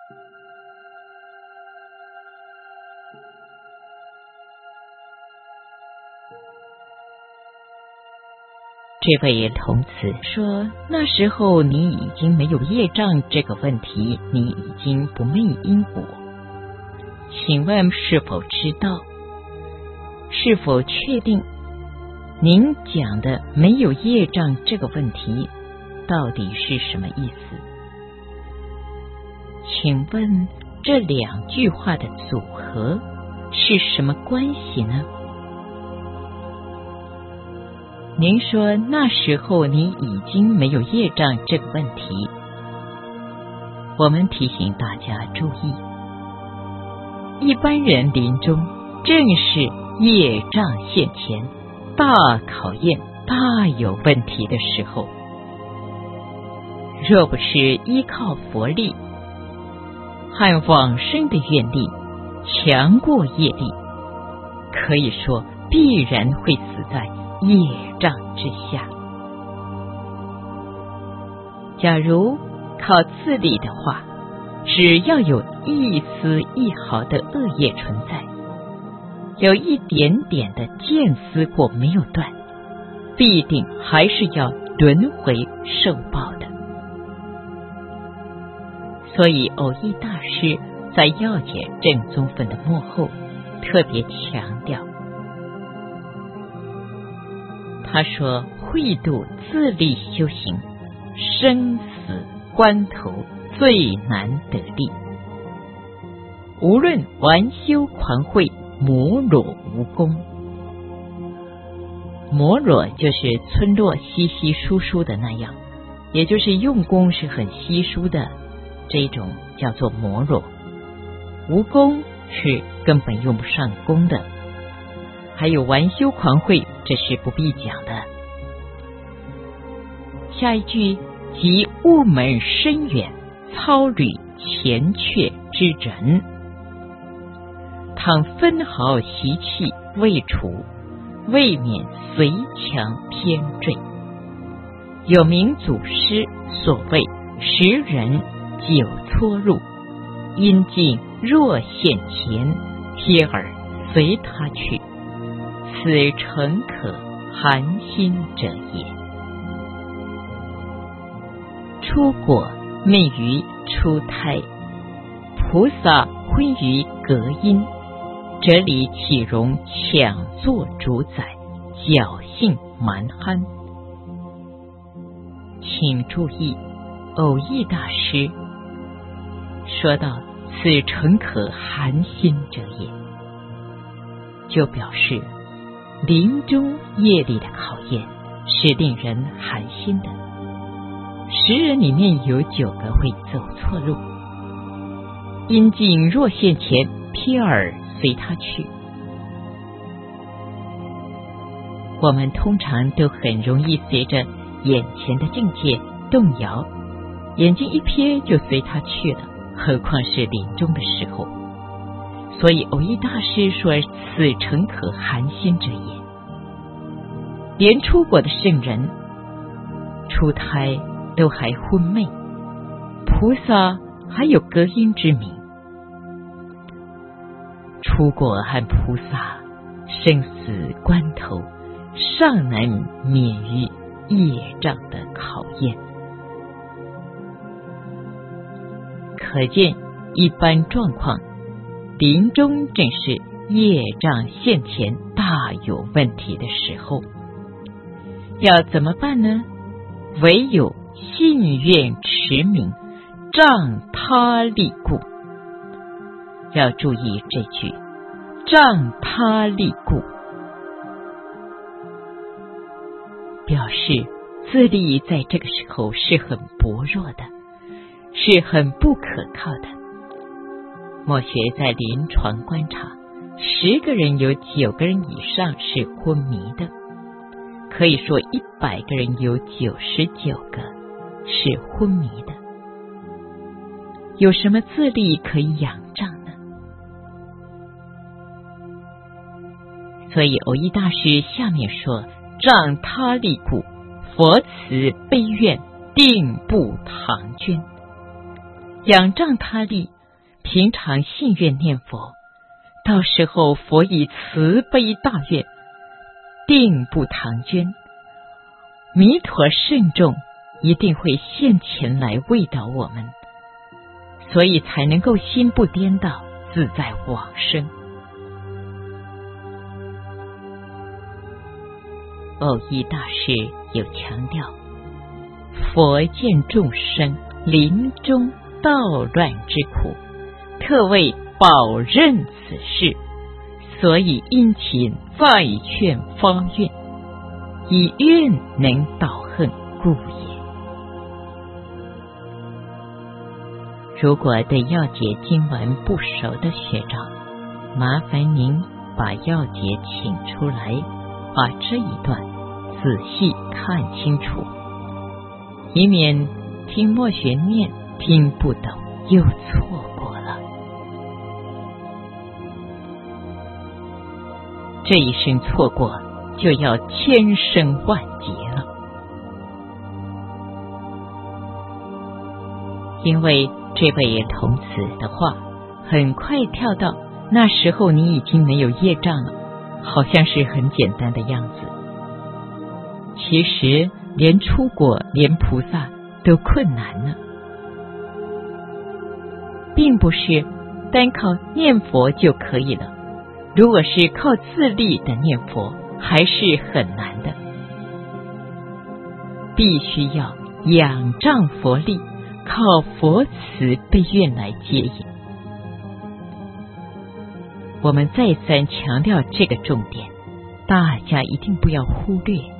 这位童子说，那时候你已经没有业障这个问题，你已经不昧因果。请问是否知道？是否确定？您讲的没有业障这个问题到底是什么意思？请问这两句话的组合是什么关系呢？您说那时候你已经没有业障这个问题，我们提醒大家注意，一般人临终正是业障现前，大考验、大有问题的时候。若不是依靠佛力和往生的愿力强过业力，可以说必然会死在业障之下。假如靠自力的话，只要有一丝一毫的恶业存在，有一点点的见思过没有断，必定还是要轮回受报的。所以藕益大师在要解正宗分的末后特别强调，他说慧度自力修行，生死关头最难得力。无论玩修狂慧，摩裸无功。摩裸就是村落稀稀疏疏的那样，也就是用功是很稀疏的，这种叫做摩裸。无功是根本用不上功的。还有玩修狂慧，这是不必讲的。下一句，即物门深远，操履前阙之人，倘分毫习气未除，未免随强偏坠。有名祖师所谓10人9撮入，因境若现前，瞥耳随他去，此诚可寒心者也。出果昧于出胎，菩萨昏于隔音，这里岂容抢作主宰，侥幸蛮憨。请注意，藕益大师说到此诚可寒心者也，就表示临终业力的考验是令人寒心的。10人里面有9个会走错路，因境若现前，瞥耳随他去。我们通常都很容易随着眼前的境界动摇，眼睛一瞥就随他去了，何况是临终的时候。所以藕益大师说此诚可寒心者也。连出果的圣人出胎都还昏昧，菩萨还有隔音之名。出果和菩萨生死关头尚能免于业障的考验。可见一般状况，临终正是业障现前大有问题的时候。要怎么办呢？唯有信愿持名，仗他力故。要注意这句仗他力故，表示自力在这个时候是很薄弱的，是很不可靠的。莫学在临床观察，10个人有9个人以上是昏迷的，可以说100个人有99个是昏迷的。有什么自力可以仰仗呢？所以藕益大师下面说，仗他力故，佛慈悲愿，定不唐捐。仰仗他力平常信愿念佛，到时候佛以慈悲大愿，定不唐捐，弥陀圣众一定会现前来慰导我们，所以才能够心不颠倒，自在往生。藕益大师有强调，佛见众生临终道乱之苦，特为保任此事，所以殷勤再劝发愿，以愿能导恨故也。如果对要解经文不熟的学长，麻烦您把要解请出来，把这一段仔细看清楚，以免听默学念听不懂又错过了。这一生错过，就要千生万劫了。因为这位童子的话很快跳到那时候你已经没有业障了，好像是很简单的样子。其实连出国连菩萨都困难呢，并不是单靠念佛就可以了，如果是靠自力的念佛还是很难的，必须要仰仗佛力，靠佛慈悲愿来接引。我们再三强调这个重点，大家一定不要忽略。